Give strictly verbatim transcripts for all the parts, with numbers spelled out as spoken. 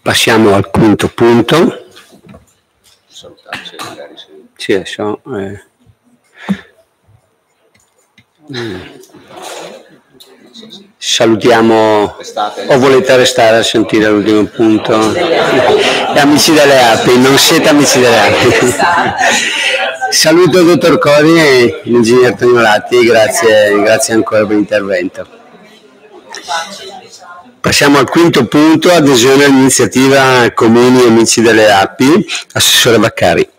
Passiamo al quinto punto. Sì, adesso, eh. mm. Salutiamo, o volete restare a sentire l'ultimo punto? Gli amici delle api, non siete amici delle api. Saluto il dottor Cori e l'ingegner Tognolatti, grazie, grazie ancora per l'intervento. Passiamo al quinto punto, adesione all'iniziativa Comuni Amici delle Api, Assessore Vaccari.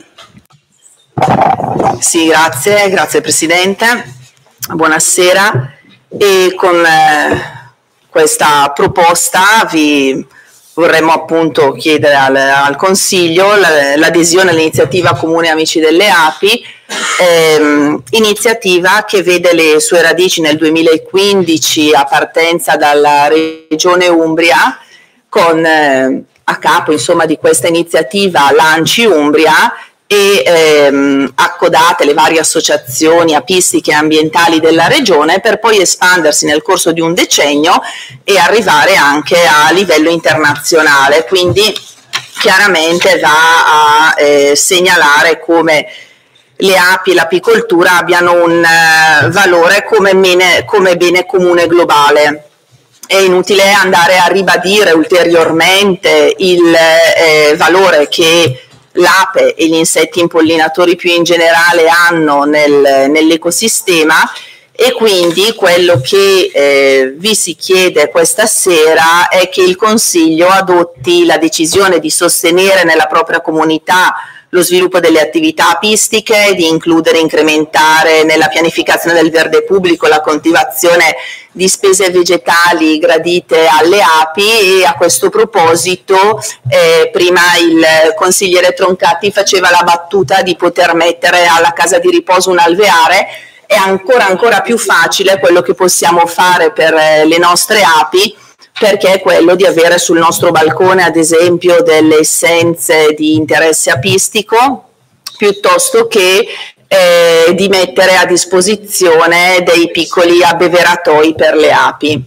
Sì, grazie, grazie Presidente, buonasera. E con eh, questa proposta vi vorremmo appunto chiedere al, al Consiglio l'adesione all'iniziativa Comune Amici delle Api, ehm, iniziativa che vede le sue radici nel duemilaquindici a partenza dalla Regione Umbria, con eh, a capo insomma di questa iniziativa l'ANCI Umbria e ehm, accodate le varie associazioni apistiche e ambientali della regione, per poi espandersi nel corso di un decennio e arrivare anche a livello internazionale. Quindi chiaramente va a eh, segnalare come le api e l'apicoltura abbiano un eh, valore come bene, come bene comune globale. È inutile andare a ribadire ulteriormente il eh, valore che l'ape e gli insetti impollinatori più in generale hanno nel, nell'ecosistema, e quindi quello che eh, vi si chiede questa sera è che il Consiglio adotti la decisione di sostenere nella propria comunità lo sviluppo delle attività apistiche, di includere e incrementare nella pianificazione del verde pubblico la coltivazione di specie vegetali gradite alle api. E a questo proposito eh, prima il consigliere Troncati faceva la battuta di poter mettere alla casa di riposo un alveare. È ancora ancora più facile quello che possiamo fare per eh, le nostre api, perché è quello di avere sul nostro balcone ad esempio delle essenze di interesse apistico, piuttosto che eh, di mettere a disposizione dei piccoli abbeveratoi per le api.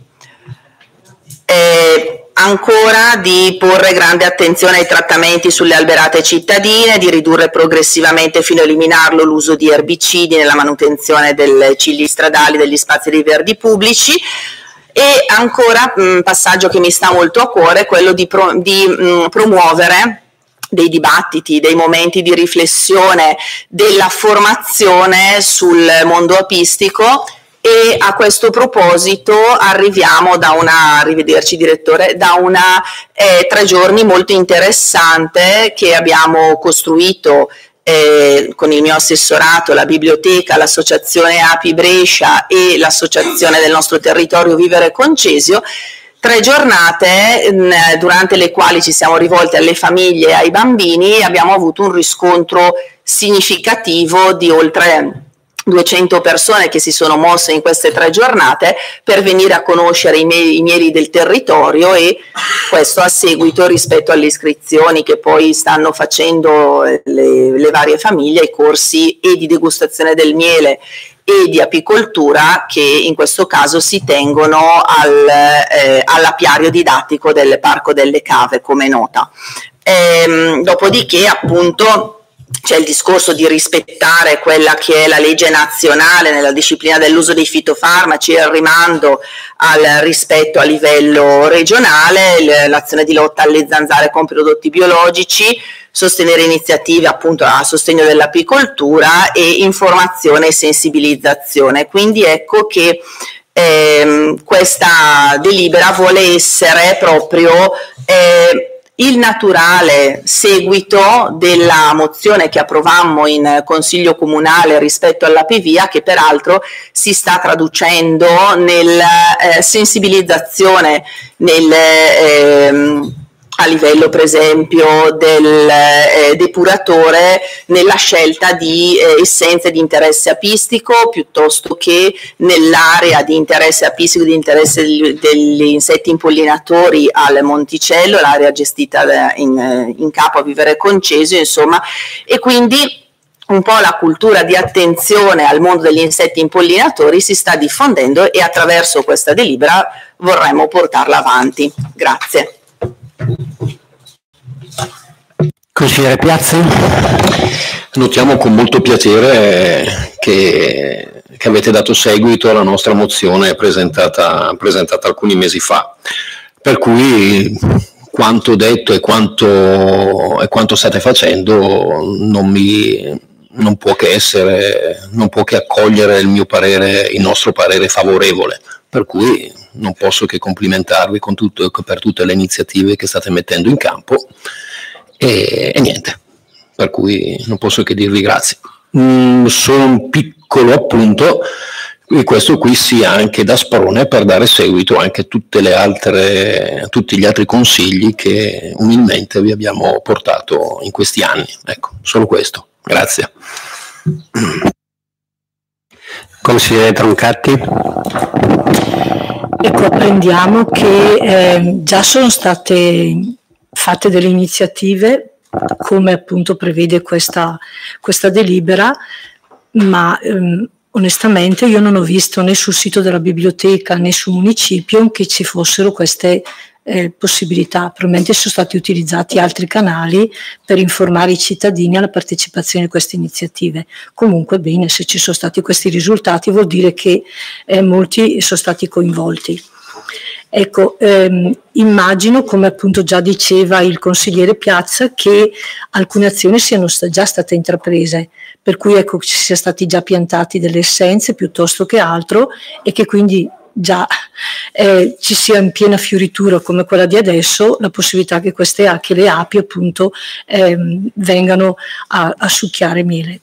Eh, ancora di porre grande attenzione ai trattamenti sulle alberate cittadine, di ridurre progressivamente fino a eliminarlo l'uso di erbicidi nella manutenzione dei cigli stradali, degli spazi dei verdi pubblici. E ancora un passaggio che mi sta molto a cuore, quello di, pro, di mh, promuovere dei dibattiti, dei momenti di riflessione, della formazione sul mondo apistico. E a questo proposito arriviamo da una, arrivederci direttore, da una eh, tre giorni molto interessante che abbiamo costruito Eh, con il mio assessorato, la biblioteca, l'associazione Api Brescia e l'associazione del nostro territorio Vivere Concesio. Tre giornate mh, durante le quali ci siamo rivolti alle famiglie e ai bambini e abbiamo avuto un riscontro significativo di oltre duecento persone che si sono mosse in queste tre giornate per venire a conoscere i, me- i mieli del territorio, e questo a seguito rispetto alle iscrizioni che poi stanno facendo le, le varie famiglie, i corsi e di degustazione del miele e di apicoltura che in questo caso si tengono al, eh, all'apiario didattico del Parco delle Cave, come nota. Ehm, dopodiché appunto c'è il discorso di rispettare quella che è la legge nazionale nella disciplina dell'uso dei fitofarmaci e il rimando al rispetto a livello regionale, l'azione di lotta alle zanzare con prodotti biologici, sostenere iniziative appunto a sostegno dell'apicoltura e informazione e sensibilizzazione. Quindi ecco che ehm, questa delibera vuole essere proprio eh, il naturale seguito della mozione che approvammo in Consiglio Comunale rispetto all'apivia, che peraltro si sta traducendo nella eh, sensibilizzazione nel, ehm, a livello per esempio del eh, depuratore, nella scelta di eh, essenze di interesse apistico piuttosto che nell'area di interesse apistico, di interesse degli, degli insetti impollinatori al Monticello, l'area gestita da, in, in capo a Vivere Concesio, insomma, e quindi un po' la cultura di attenzione al mondo degli insetti impollinatori si sta diffondendo e attraverso questa delibera vorremmo portarla avanti. Grazie. Consigliere Piazza? Notiamo con molto piacere che, che avete dato seguito alla nostra mozione presentata, presentata alcuni mesi fa, per cui quanto detto e quanto, e quanto state facendo non mi... non può che essere, non può che accogliere il mio parere, il nostro parere favorevole, per cui non posso che complimentarvi con tutto, per tutte le iniziative che state mettendo in campo e, e niente, per cui non posso che dirvi grazie. Mm, solo un piccolo appunto, e questo qui sia anche da sprone per dare seguito anche a tutte le altre, tutti gli altri consigli che umilmente vi abbiamo portato in questi anni. Ecco, solo questo. Grazie. Consigliere Troncatti. Ecco, apprendiamo che eh, già sono state fatte delle iniziative, come appunto prevede questa, questa delibera, ma ehm, onestamente io non ho visto né sul sito della biblioteca né sul municipio che ci fossero queste Eh, possibilità. Probabilmente sono stati utilizzati altri canali per informare i cittadini alla partecipazione a queste iniziative. Comunque bene, se ci sono stati questi risultati vuol dire che eh, molti sono stati coinvolti. Ecco, ehm, immagino, come appunto già diceva il consigliere Piazza, che alcune azioni siano sta- già state intraprese, per cui ecco ci siano stati già piantati delle essenze piuttosto che altro e che quindi già eh, ci sia in piena fioritura come quella di adesso la possibilità che queste che le api appunto ehm, vengano a, a succhiare miele.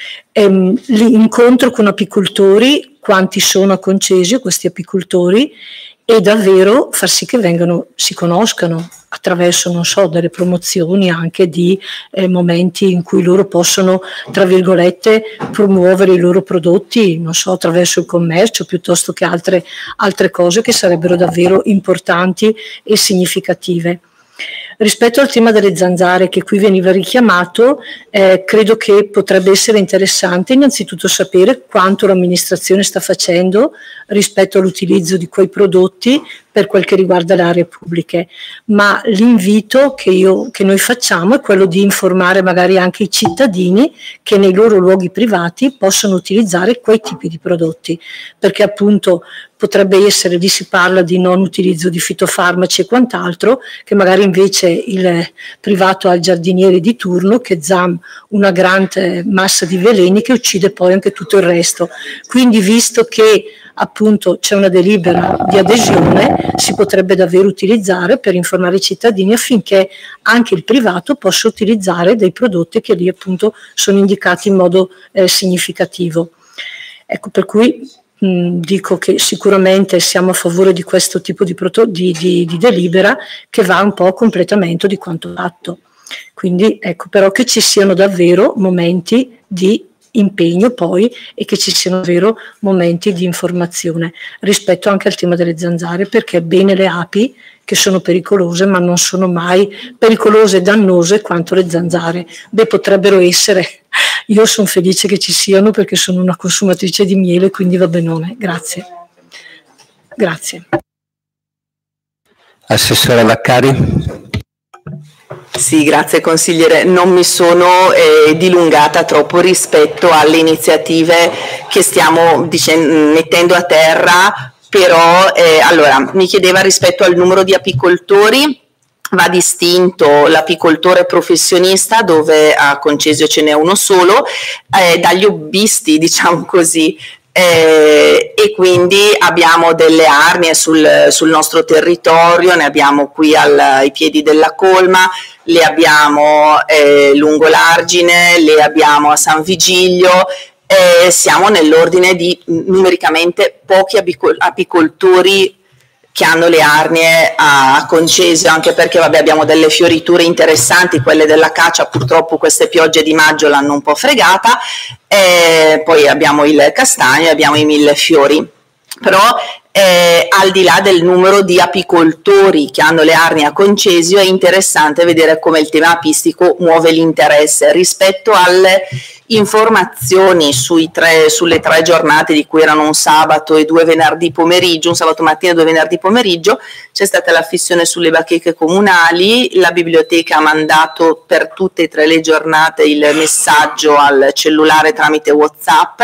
Ehm, l'incontro con apicoltori, quanti sono a Concesio questi apicoltori, e davvero far sì che vengano, si conoscano attraverso, non so, delle promozioni anche di eh, momenti in cui loro possono, tra virgolette, promuovere i loro prodotti, non so, attraverso il commercio piuttosto che altre, altre cose che sarebbero davvero importanti e significative. Rispetto al tema delle zanzare che qui veniva richiamato, eh, credo che potrebbe essere interessante innanzitutto sapere quanto l'amministrazione sta facendo rispetto all'utilizzo di quei prodotti per quel che riguarda le aree pubbliche, ma l'invito che, io, che noi facciamo è quello di informare magari anche i cittadini che nei loro luoghi privati possono utilizzare quei tipi di prodotti, perché appunto potrebbe essere, lì si parla di non utilizzo di fitofarmaci e quant'altro, che magari invece il privato ha il giardiniere di turno che zam una grande massa di veleni che uccide poi anche tutto il resto. Quindi visto che appunto c'è una delibera di adesione, si potrebbe davvero utilizzare per informare i cittadini affinché anche il privato possa utilizzare dei prodotti che lì appunto sono indicati in modo eh, significativo. Ecco, per cui mh, dico che sicuramente siamo a favore di questo tipo di, proto- di, di, di delibera che va un po' a completamento di quanto fatto. Quindi ecco, però che ci siano davvero momenti di impegno poi e che ci siano davvero momenti di informazione rispetto anche al tema delle zanzare, perché è bene le api che sono pericolose ma non sono mai pericolose e dannose quanto le zanzare. Beh, potrebbero essere, io sono felice che ci siano perché sono una consumatrice di miele, quindi va benone. Grazie. Grazie. Assessore Vaccari. Sì, grazie consigliere. Non mi sono eh, dilungata troppo rispetto alle iniziative che stiamo dicen- mettendo a terra, però eh, allora mi chiedeva rispetto al numero di apicoltori. Va distinto l'apicoltore professionista, dove a Concesio ce n'è uno solo, eh, dagli hobbisti, diciamo così. Eh, e quindi abbiamo delle arnie sul, sul nostro territorio, ne abbiamo qui al, ai piedi della colma, le abbiamo eh, lungo l'Argine, le abbiamo a San Vigilio, eh, siamo nell'ordine di numericamente pochi apicol- apicoltori che hanno le arnie a Concesio, anche perché vabbè, abbiamo delle fioriture interessanti, quelle della caccia purtroppo queste piogge di maggio l'hanno un po' fregata, e poi abbiamo il castagno e abbiamo i millefiori. Però eh, al di là del numero di apicoltori che hanno le arnie a Concesio, è interessante vedere come il tema apistico muove l'interesse rispetto alle informazioni sui tre, sulle tre giornate di cui erano un sabato e due venerdì pomeriggio, un sabato mattina e due venerdì pomeriggio. C'è stata l'affissione sulle bacheche comunali, la biblioteca ha mandato per tutte e tre le giornate il messaggio al cellulare tramite WhatsApp,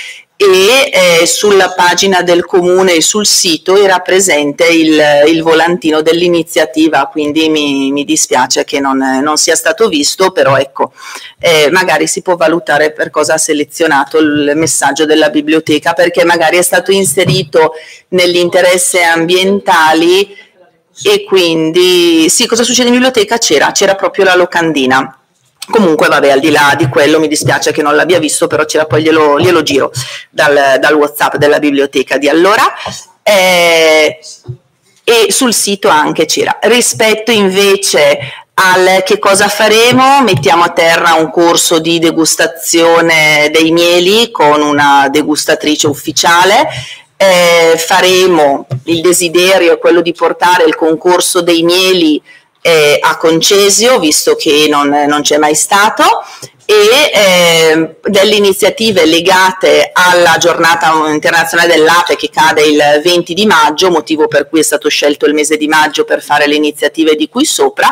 e eh, sulla pagina del comune e sul sito era presente il, il volantino dell'iniziativa, quindi mi, mi dispiace che non, non sia stato visto, però ecco, eh, magari si può valutare per cosa ha selezionato il messaggio della biblioteca, perché magari è stato inserito negli interessi ambientali, e quindi sì, cosa succede in biblioteca? C'era, c'era proprio la locandina. Comunque vabbè, al di là di quello mi dispiace che non l'abbia visto, però c'era, poi glielo, glielo giro dal, dal WhatsApp della biblioteca di allora, eh, e sul sito anche c'era. Rispetto invece al che cosa faremo, mettiamo a terra un corso di degustazione dei mieli con una degustatrice ufficiale. Eh, faremo, il desiderio è quello di portare il concorso dei mieli Eh, a Concesio, visto che non, non c'è mai stato, e eh, delle iniziative legate alla giornata internazionale del latte che cade il venti di maggio, motivo per cui è stato scelto il mese di maggio per fare le iniziative di cui sopra.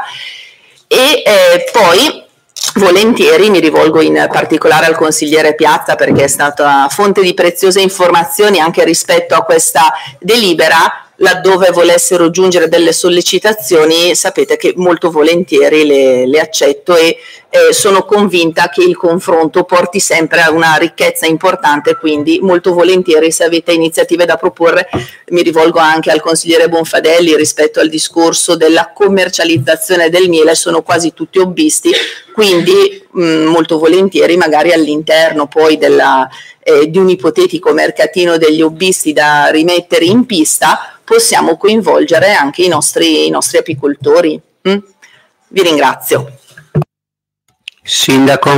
E eh, poi volentieri mi rivolgo in particolare al consigliere Piazza, perché è stata fonte di preziose informazioni anche rispetto a questa delibera. Laddove volessero giungere delle sollecitazioni, sapete che molto volentieri le, le accetto, e eh, sono convinta che il confronto porti sempre a una ricchezza importante, quindi molto volentieri, se avete iniziative da proporre. Mi rivolgo anche al consigliere Bonfadelli rispetto al discorso della commercializzazione del miele, sono quasi tutti hobbisti, quindi mh, molto volentieri magari all'interno poi della, eh, di un ipotetico mercatino degli hobbisti da rimettere in pista possiamo coinvolgere anche i nostri, i nostri apicoltori. Mm? Vi ringrazio. Sindaco.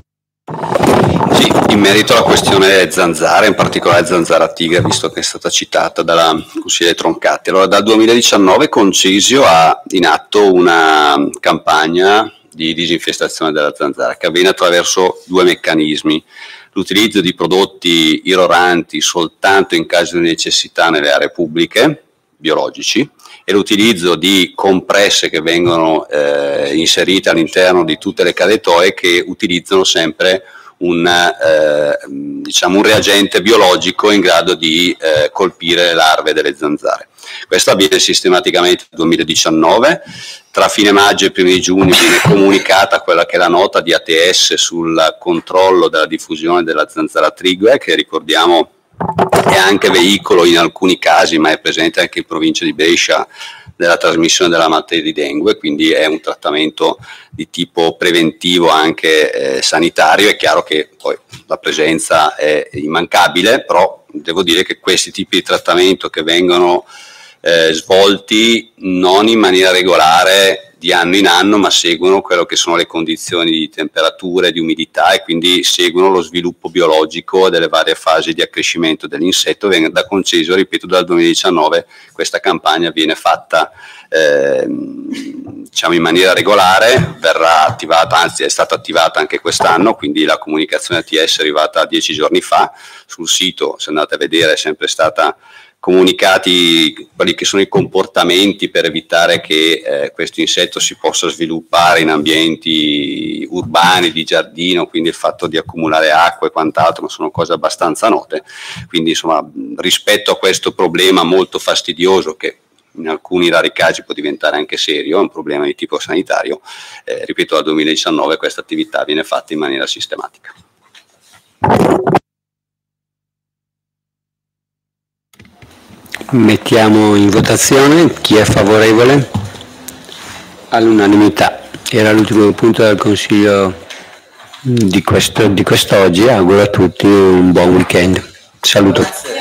Sì, in merito alla questione zanzara, in particolare zanzara tigre, visto che è stata citata dalla consigliere Troncatti. Allora, dal duemiladiciannove Concesio ha in atto una campagna di disinfestazione della zanzara che avviene attraverso due meccanismi: l'utilizzo di prodotti irroranti soltanto in caso di necessità nelle aree pubbliche, biologici, e l'utilizzo di compresse che vengono eh, inserite all'interno di tutte le cadetoie, che utilizzano sempre un, eh, diciamo un reagente biologico in grado di eh, colpire le larve delle zanzare. Questo avviene sistematicamente nel duemiladiciannove. Tra fine maggio e primi di giugno viene comunicata quella che è la nota di A T S sul controllo della diffusione della zanzara trigue, che ricordiamo è anche veicolo in alcuni casi, ma è presente anche in provincia di Brescia, della trasmissione della malattia di dengue, quindi è un trattamento di tipo preventivo anche eh, sanitario. È chiaro che poi la presenza è immancabile, però devo dire che questi tipi di trattamento che vengono eh, svolti non in maniera regolare di anno in anno, ma seguono quello che sono le condizioni di temperatura e di umidità, e quindi seguono lo sviluppo biologico delle varie fasi di accrescimento dell'insetto. Da Concesio, ripeto, dal duemiladiciannove questa campagna viene fatta eh, diciamo in maniera regolare, verrà attivata, anzi è stata attivata anche quest'anno, quindi la comunicazione A T S è arrivata dieci giorni fa. Sul sito, se andate a vedere, è sempre stata comunicati quelli che sono i comportamenti per evitare che eh, questo insetto si possa sviluppare in ambienti urbani, di giardino, quindi il fatto di accumulare acqua e quant'altro, ma sono cose abbastanza note. Quindi insomma, rispetto a questo problema molto fastidioso, che in alcuni rari casi può diventare anche serio, è un problema di tipo sanitario, eh, ripeto, dal duemiladiciannove questa attività viene fatta in maniera sistematica. Mettiamo in votazione. Chi è favorevole? All'unanimità. Era l'ultimo punto del Consiglio di, questo, di quest'oggi. Auguro a tutti un buon weekend. Saluto.